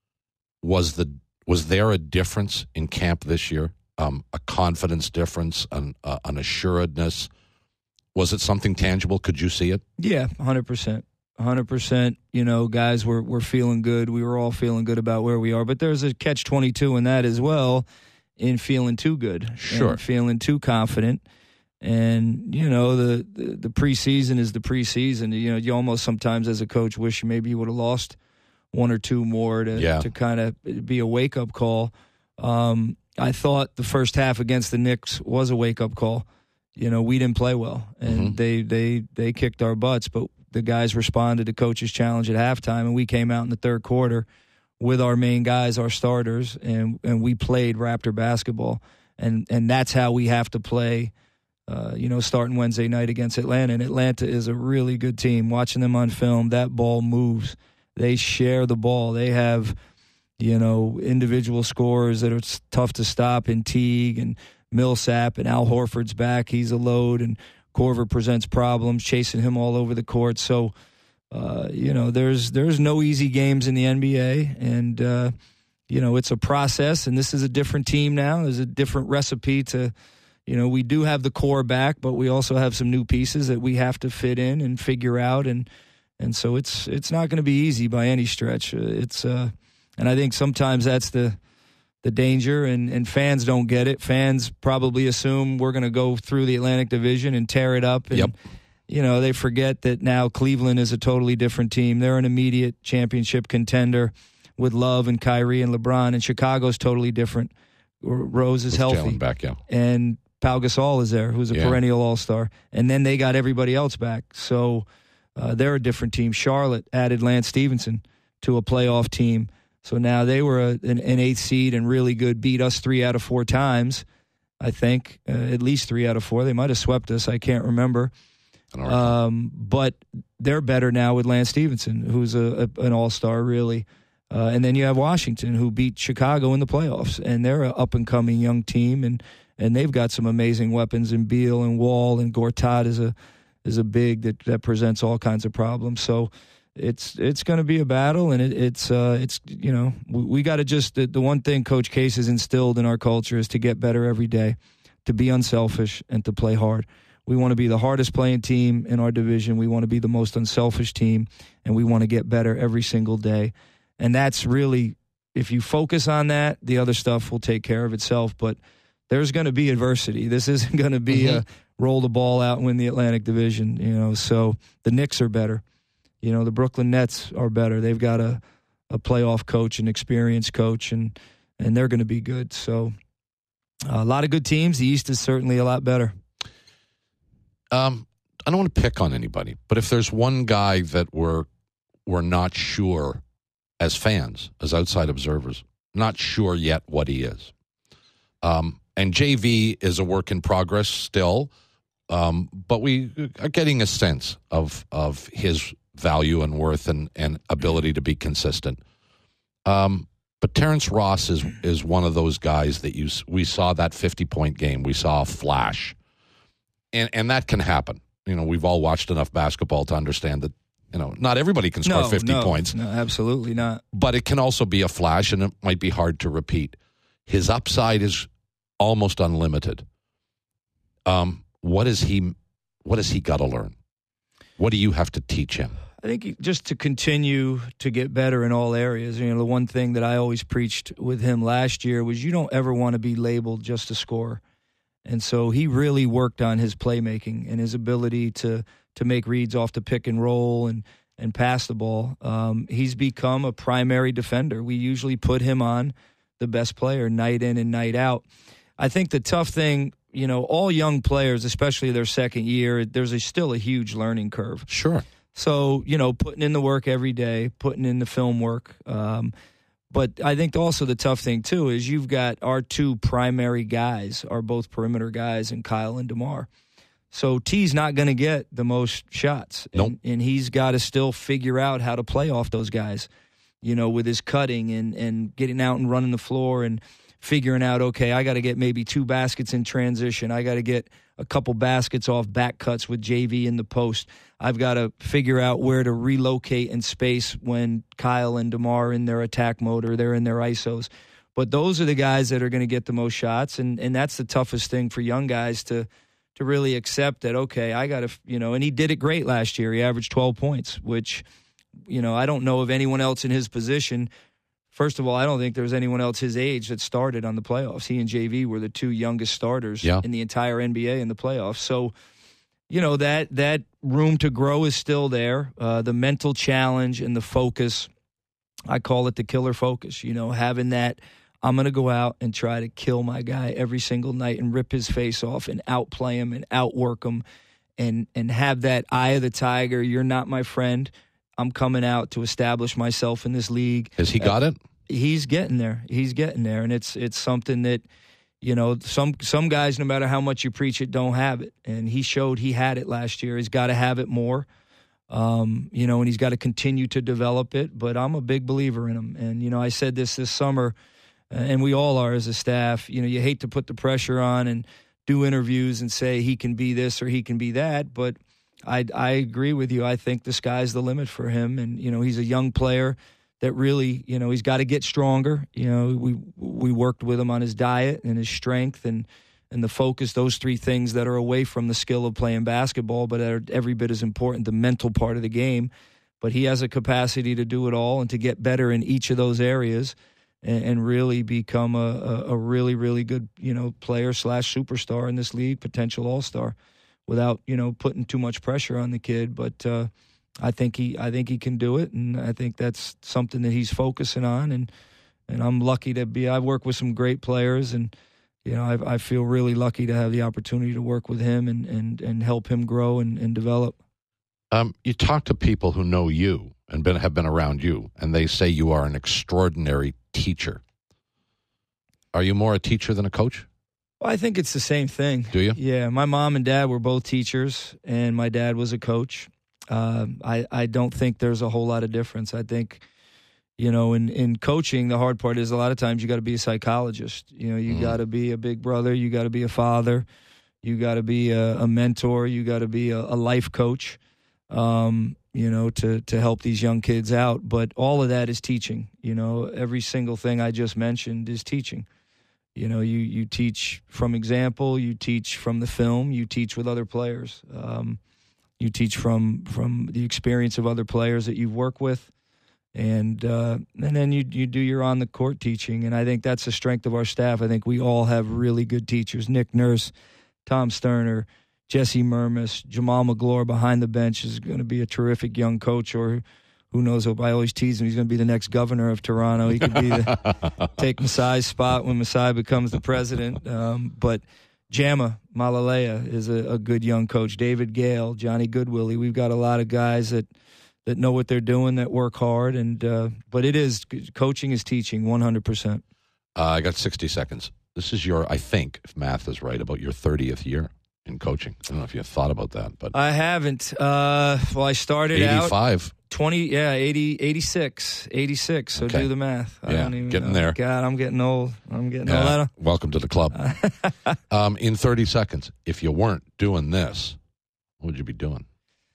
was the was there a difference in camp this year? Um, a confidence difference, an, uh, an assuredness? Was it something tangible? Could you see it? Yeah, one hundred percent. one hundred percent. You know, guys were, were feeling good. We were all feeling good about where we are. But there's a catch twenty-two in that as well, in feeling too good. Sure. And feeling too confident. And, you know, the, the, the preseason is the preseason. You know, you almost sometimes as a coach wish maybe you would have lost one or two more to, yeah. to kind of be a wake-up call. Um, I thought the first half against the Knicks was a wake-up call. You know, we didn't play well, and mm-hmm. they, they, they kicked our butts, but the guys responded to Coach's challenge at halftime, and we came out in the third quarter with our main guys, our starters, and, and we played Raptor basketball. And, and that's how we have to play, uh, you know, starting Wednesday night against Atlanta. And Atlanta is a really good team. Watching them on film, that ball moves. They share the ball. They have, you know, individual scorers that are tough to stop in Teague and Millsap, and Al Horford's back. He's a load, and Korver presents problems, chasing him all over the court. So, uh, you know, there's there's no easy games in the N B A, and, uh, you know, it's a process, and this is a different team now. There's a different recipe to, you know, we do have the core back, but we also have some new pieces that we have to fit in and figure out, and and so it's it's not going to be easy by any stretch. It's uh, and I think sometimes that's the the danger, and, and fans don't get it. Fans probably assume we're going to go through the Atlantic Division and tear it up. And, yep. you know, they forget that now Cleveland is a totally different team. They're an immediate championship contender with Love and Kyrie and LeBron, and Chicago's totally different. Rose is With healthy. Jalen back, yeah. And Pau Gasol is there, who's a yeah. perennial all-star. And then they got everybody else back. So uh, they're a different team. Charlotte added Lance Stevenson to a playoff team. So now they were a, an, an eighth seed and really good, beat us three out of four times, I think, uh, at least three out of four. They might have swept us. I can't remember. I don't um, but they're better now with Lance Stevenson, who's a, a, an all-star, really. Uh, and then you have Washington, who beat Chicago in the playoffs, and they're an up-and-coming young team, and, and they've got some amazing weapons in Beal and Wall, and Gortat is a is a big that, that presents all kinds of problems. So It's it's going to be a battle, and it, it's uh, it's you know we, we got to just the, the one thing Coach Case has instilled in our culture is to get better every day, to be unselfish and to play hard. We want to be the hardest playing team in our division. We want to be the most unselfish team, and we want to get better every single day. And that's really, if you focus on that, the other stuff will take care of itself. But there's going to be adversity. This isn't going to be mm-hmm. a roll the ball out and win the Atlantic Division. You know, so the Knicks are better. You know, the Brooklyn Nets are better. They've got a, a playoff coach, an experienced coach, and and they're going to be good. So uh, a lot of good teams. The East is certainly a lot better. Um, I don't want to pick on anybody, but if there's one guy that we're we're not sure as fans, as outside observers, not sure yet what he is. Um, and J V is a work in progress still, um, but we are getting a sense of of his value and worth and, and ability to be consistent. Um, but Terrence Ross is is one of those guys that you we saw that fifty-point game. We saw a flash. And and that can happen. You know, we've all watched enough basketball to understand that, you know, not everybody can score no, fifty no, points. No, absolutely not. But it can also be a flash, and it might be hard to repeat. His upside is almost unlimited. Um, what is he? What has he got to learn? What do you have to teach him? I think he, just to continue to get better in all areas. You know, the one thing that I always preached with him last year was you don't ever want to be labeled just a scorer. And so he really worked on his playmaking and his ability to to make reads off the pick and roll and, and pass the ball. Um, he's become a primary defender. We usually put him on the best player night in and night out. I think the tough thing, you know, all young players, especially their second year, there's a, still a huge learning curve. Sure. So, you know, putting in the work every day, putting in the film work. Um, but I think also the tough thing, too, is you've got our two primary guys are both perimeter guys in Kyle and DeMar. So T's not going to get the most shots. Nope. And, and he's got to still figure out how to play off those guys, you know, with his cutting and, and getting out and running the floor and figuring out, okay, I got to get maybe two baskets in transition. I got to get a couple baskets off back cuts with J V in the post. I've got to figure out where to relocate in space when Kyle and DeMar are in their attack mode or they're in their I S Os. But those are the guys that are going to get the most shots, and, and that's the toughest thing for young guys to to really accept that, okay, I got to, you know, and he did it great last year. He averaged twelve points, which, you know, I don't know of anyone else in his position. First of all, I don't think there's anyone else his age that started on the playoffs. He and J V were the two youngest starters yeah. in the entire N B A in the playoffs. So, you know, that that room to grow is still there. Uh, the mental challenge and the focus, I call it the killer focus, you know, having that, I'm going to go out and try to kill my guy every single night and rip his face off and outplay him and outwork him and, and have that eye of the tiger. You're not my friend. I'm coming out to establish myself in this league. Has he got it? he's getting there. He's getting there, and it's it's something that, you know, some some guys, no matter how much you preach it, don't have it. And he showed he had it last year. He's got to have it more, um, you know, and he's got to continue to develop it. But I'm a big believer in him. And, you know, I said this this summer, and we all are as a staff, you know, you hate to put the pressure on and do interviews and say he can be this or he can be that. But I, I agree with you. I think the sky's the limit for him. And, you know, he's a young player that really, you know, he's got to get stronger. You know, we we worked with him on his diet and his strength and, and the focus, those three things that are away from the skill of playing basketball, but are every bit as important, the mental part of the game. But he has a capacity to do it all and to get better in each of those areas and, and really become a, a, a really, really good, you know, player slash superstar in this league, potential all-star, without, you know, putting too much pressure on the kid. But, uh, I think he, I think he can do it, and I think that's something that he's focusing on. And, and I'm lucky to be. I've worked with some great players, and you know, I, I feel really lucky to have the opportunity to work with him and and, and help him grow and, and develop. Um, you talk to people who know you and been, have been around you, and they say you are an extraordinary teacher. Are you more a teacher than a coach? Well, I think it's the same thing. Do you? Yeah, my mom and dad were both teachers, and my dad was a coach. Uh, I, I don't think there's a whole lot of difference. I think, you know, in, in coaching, the hard part is a lot of times you got to be a psychologist. You know, you mm. got to be a big brother. You got to be a father. You got to be a, a mentor. You got to be a, a life coach, um, you know, to, to help these young kids out. But all of that is teaching. You know, every single thing I just mentioned is teaching. You know, you, you teach from example. You teach from the film. You teach with other players. Um You teach from from the experience of other players that you've worked with, and uh, and then you you do your on the court teaching, and I think that's the strength of our staff. I think we all have really good teachers. Nick Nurse, Tom Sterner, Jesse Murmas, Jamal McGlure behind the bench is going to be a terrific young coach, or who knows? I always tease him. He's going to be the next governor of Toronto. He could be the take Masai's spot when Masai becomes the president, um, but. Jama Malalea is a, a good young coach. David Gale, Johnny Goodwillie. We've got a lot of guys that, that know what they're doing, that work hard. And uh, but it is coaching is teaching, one hundred percent. Uh, I got sixty seconds. This is your, I think, if math is right, about your thirtieth year in coaching. I don't know if you've thought about that, but I haven't. Uh, well, I started eighty-five. Out twenty, yeah, eighty, eighty-six, eighty-six. So okay. do the math. I yeah, don't even getting know. there. God, I'm getting old. I'm getting yeah. old. Welcome to the club. um, in thirty seconds, if you weren't doing this, what would you be doing?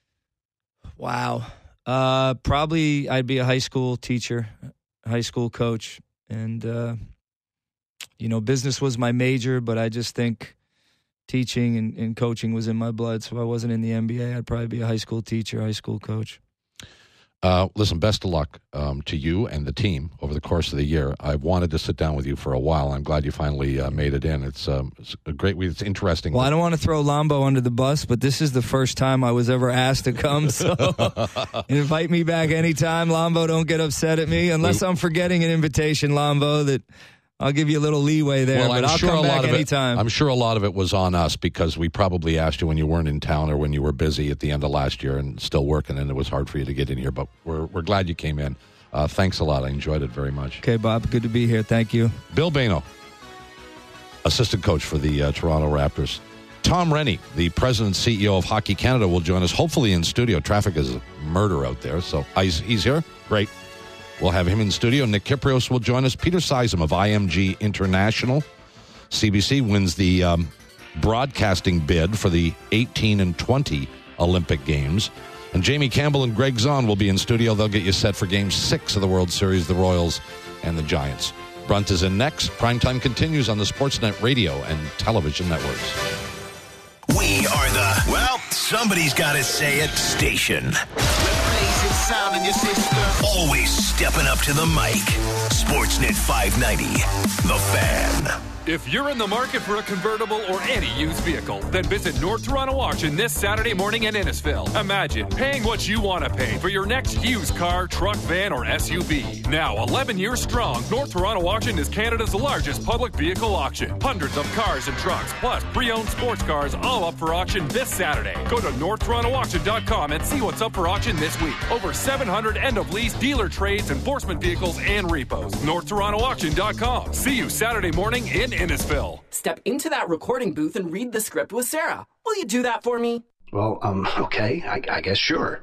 Wow. Uh, probably I'd be a high school teacher, high school coach. And, uh, you know, business was my major, but I just think teaching and, and coaching was in my blood. So if I wasn't in the N B A, I'd probably be a high school teacher, high school coach. Uh, listen, best of luck um, to you and the team over the course of the year. I've wanted to sit down with you for a while. I'm glad you finally uh, made it in. It's, um, it's a great week. It's interesting. Well, I don't want to throw Lombo under the bus, but this is the first time I was ever asked to come. So invite me back anytime. Lombo, don't get upset at me. Unless I'm forgetting an invitation, Lombo, that I'll give you a little leeway there, well, but I'm I'll sure come a back lot of anytime. It, I'm sure a lot of it was on us because we probably asked you when you weren't in town or when you were busy at the end of last year and still working, and it was hard for you to get in here. But we're we're glad you came in. Uh, thanks a lot. I enjoyed it very much. Okay, Bob. Good to be here. Thank you. Bill Bayno, assistant coach for the uh, Toronto Raptors. Tom Rennie, the president and C E O of Hockey Canada, will join us, hopefully in studio. Traffic is murder out there, so he's, he's here. Great. We'll have him in studio. Nick Kyprios will join us. Peter Sizem of I M G International. C B C wins the um, broadcasting bid for the eighteen and twenty Olympic Games. And Jamie Campbell and Greg Zahn will be in studio. They'll get you set for Game six of the World Series, the Royals and the Giants. Brunt is in next. Primetime continues on the Sportsnet radio and television networks. We are the, well, somebody's got to say it, station. Sound in your system. Always stepping up to the mic. Sportsnet five ninety, The Fan. If you're in the market for a convertible or any used vehicle, then visit North Toronto Auction this Saturday morning in Innisfil. Imagine paying what you want to pay for your next used car, truck, van, or S U V. Now, eleven years strong, North Toronto Auction is Canada's largest public vehicle auction. Hundreds of cars and trucks, plus pre-owned sports cars, all up for auction this Saturday. Go to north toronto auction dot com and see what's up for auction this week. Over seven hundred end-of-lease dealer trades, enforcement vehicles, and repos. north toronto auction dot com. See you Saturday morning in Innisfil. Step into that recording booth and read the script with Sarah. Will you do that for me? Well, um, okay, I, I guess sure.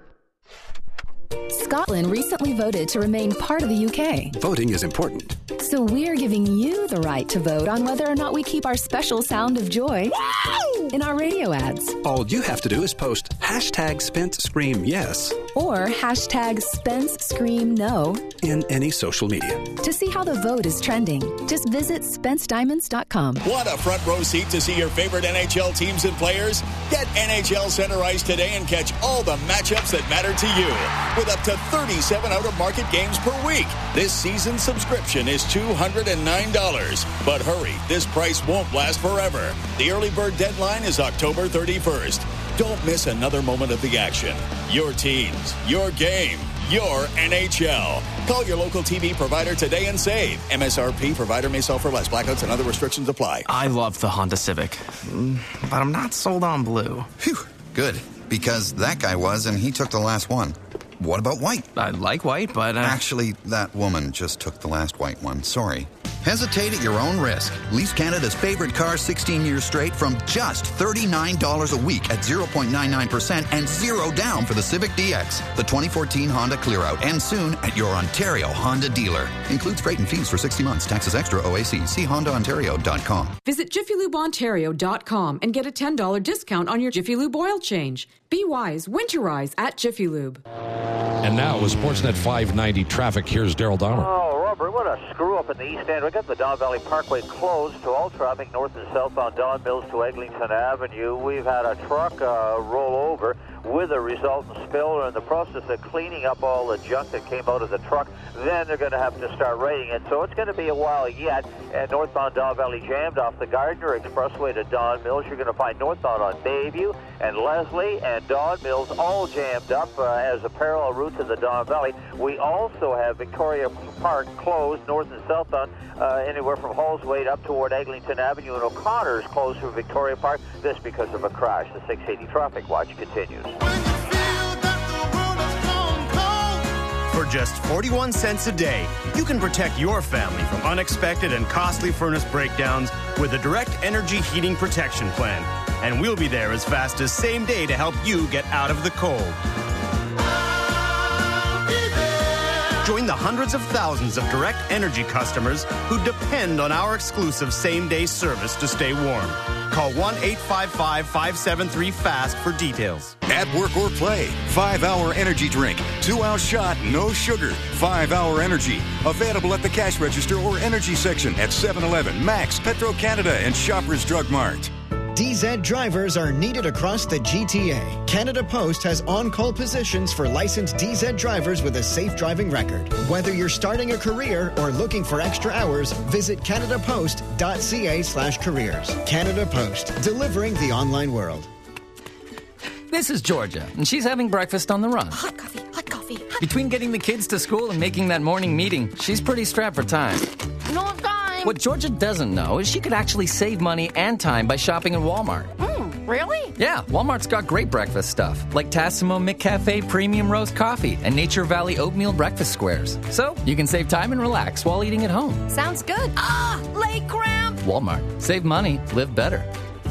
Scotland recently voted to remain part of the U K. Voting is important. So we're giving you the right to vote on whether or not we keep our special sound of joy Wow! in our radio ads. All you have to do is post hashtag Spence Scream Yes or hashtag Spence Scream No in any social media. To see how the vote is trending, just visit spence diamonds dot com. Want a front row seat to see your favorite N H L teams and players? Get N H L Center Ice today and catch all the matchups that matter to you. With up to thirty-seven out-of-market games per week. This season's subscription is two hundred nine dollars. But hurry, this price won't last forever. The early bird deadline is October thirty-first. Don't miss another moment of the action. Your teams, your game, your N H L. Call your local T V provider today and save. M S R P provider may sell for less. Blackouts and other restrictions apply. I love the Honda Civic, but I'm not sold on blue. Phew, good. Because that guy was, and he took the last one. What about white? I like white, but... Uh... Actually, that woman just took the last white one. Sorry. Hesitate at your own risk. Lease Canada's favorite car sixteen years straight from just thirty-nine dollars a week at zero point nine nine percent and zero down for the Civic D X, the twenty fourteen Honda Clearout, and soon at your Ontario Honda dealer. Includes freight and fees for sixty months. Taxes extra O A C. See honda ontario dot com. Visit jiffy lube ontario dot com and get a ten dollars discount on your Jiffy Lube oil change. Be wise, winterize at Jiffy Lube. And now with Sportsnet five ninety traffic, here's Daryl Dahmer. Oh, Robert, what a screw up in the East End. We got the Don Valley Parkway closed to all traffic north and southbound Don Mills to Eglinton Avenue. We've had a truck uh, roll over with a resultant spill. They're in the process of cleaning up all the junk that came out of the truck. Then they're going to have to start rating it. So it's going to be a while yet. And northbound Don Valley jammed off the Gardner Expressway to Don Mills. You're going to find northbound on Bayview and Leslie and Don Mills all jammed up uh, as a parallel route to the Don Valley. We also have Victoria Park closed north and southbound uh, anywhere from Hallswade up toward Eglinton Avenue, and O'Connor's closed through Victoria Park. This because of a crash. The six eighty traffic watch continues. For just forty-one cents a day, you can protect your family from unexpected and costly furnace breakdowns with a Direct Energy Heating Protection Plan. And we'll be there as fast as same day to help you get out of the cold. Join the hundreds of thousands of Direct Energy customers who depend on our exclusive same-day service to stay warm. Call one eight five five, five seven three, FAST for details. At work or play, five-hour energy drink. Two-ounce shot, no sugar. five-hour energy. Available at the cash register or energy section at seven eleven, Max, Petro-Canada, and Shoppers Drug Mart. D Z drivers are needed across the G T A. Canada Post has on-call positions for licensed D Z drivers with a safe driving record. Whether you're starting a career or looking for extra hours, visit canada post dot c a slash careers. Canada Post, delivering the online world. This is Georgia, and she's having breakfast on the run. Hot coffee, hot coffee. Hot Between getting the kids to school and making that morning meeting, she's pretty strapped for time. No time. What Georgia doesn't know is she could actually save money and time by shopping at Walmart. Mm, really? Yeah, Walmart's got great breakfast stuff, like Tassimo McCafe Premium Roast Coffee and Nature Valley Oatmeal Breakfast Squares. So you can save time and relax while eating at home. Sounds good. Ah, leg cramp. Walmart. Save money. Live better.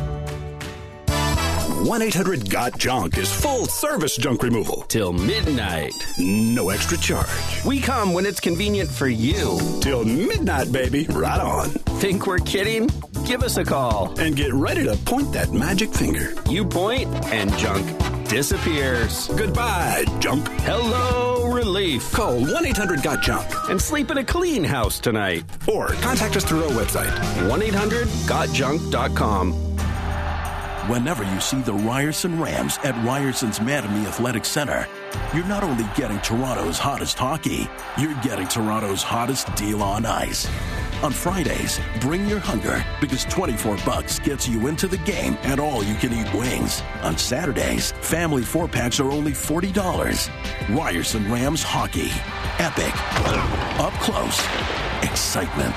one eight hundred got junk is full service junk removal. Till midnight. No extra charge. We come when it's convenient for you. Till midnight, baby. Right on. Think we're kidding? Give us a call. And get ready to point that magic finger. You point and junk disappears. Goodbye, junk. Hello, relief. Call one eight hundred got junk. And sleep in a clean house tonight. Or contact us through our website. one eight hundred got junk dot com. Whenever you see the Ryerson Rams at Ryerson's Mattamy Athletic Center, you're not only getting Toronto's hottest hockey, you're getting Toronto's hottest deal on ice. On Fridays, bring your hunger because twenty-four bucks gets you into the game at all you can eat wings. On Saturdays, family four packs are only forty dollars. Ryerson Rams hockey. Epic. Up close. Excitement.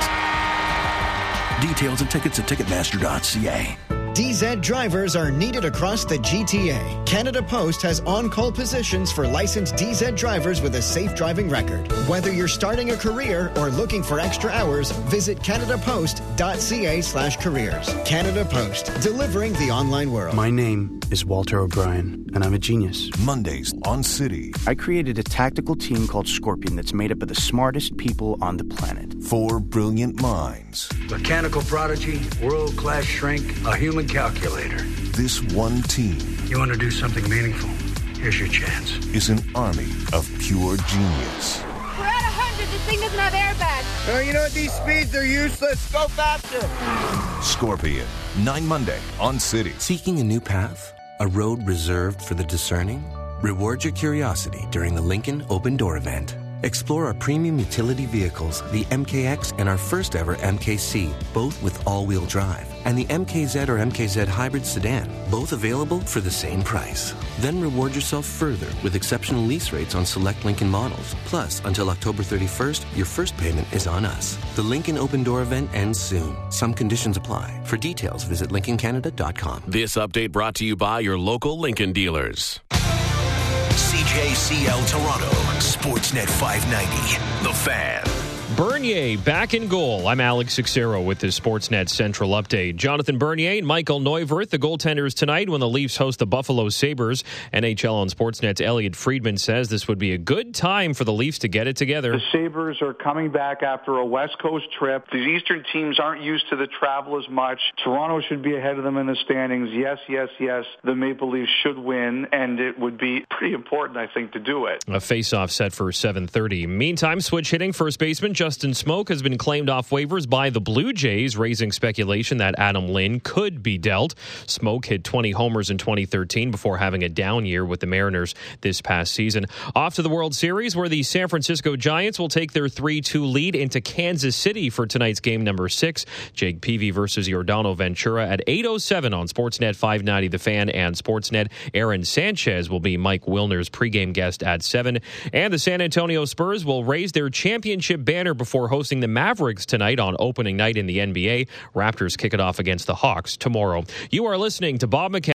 Details and tickets at ticketmaster dot c a. D Z drivers are needed across the G T A. Canada Post has on-call positions for licensed D Z drivers with a safe driving record. Whether you're starting a career or looking for extra hours, visit canada post dot c a slash careers. Canada Post, delivering the online world. My name is Walter O'Brien, and I'm a genius. Mondays on City. I created a tactical team called Scorpion that's made up of the smartest people on the planet. Four brilliant minds. Mechanical prodigy, world-class shrink, a human calculator. This one team. You want to do something meaningful? Here's your chance. Is an army of pure genius. We're at one hundred. This thing doesn't have airbags. Oh, you know, at these speeds, they're useless. Go faster. Scorpion. Nine Monday on City. Seeking a new path? A road reserved for the discerning? Reward your curiosity during the Lincoln Open Door event. Explore our premium utility vehicles, the M K X and our first ever M K C, both with all-wheel drive, and the M K Z or M K Z hybrid sedan, both available for the same price. Then reward yourself further with exceptional lease rates on select Lincoln models. Plus, until October thirty-first, your first payment is on us. The Lincoln Open Door event ends soon. Some conditions apply. For details, visit lincoln canada dot com. This update brought to you by your local Lincoln dealers. C J C L Toronto, Sportsnet five ninety, The Fan. Bernier back in goal. I'm Alex Sixero with this Sportsnet Central update. Jonathan Bernier and Michael Neuwirth, the goaltenders tonight when the Leafs host the Buffalo Sabres. N H L on Sportsnet's Elliot Friedman says this would be a good time for the Leafs to get it together. The Sabres are coming back after a West Coast trip. These Eastern teams aren't used to the travel as much. Toronto should be ahead of them in the standings. Yes, yes, yes, the Maple Leafs should win, and it would be pretty important, I think, to do it. A face-off set for seven thirty. Meantime, switch hitting first baseman Justin Smoak has been claimed off waivers by the Blue Jays, raising speculation that Adam Lynn could be dealt. Smoak hit twenty homers in twenty thirteen before having a down year with the Mariners this past season. Off to the World Series, where the San Francisco Giants will take their three two lead into Kansas City for tonight's game number six. Jake Peavy versus Yordano Ventura at eight oh seven on Sportsnet five ninety The Fan and Sportsnet. Aaron Sanchez will be Mike Wilner's pregame guest at seven. And the San Antonio Spurs will raise their championship banner before hosting the Mavericks tonight on opening night in the N B A. Raptors kick it off against the Hawks tomorrow. You are listening to Bob McCann.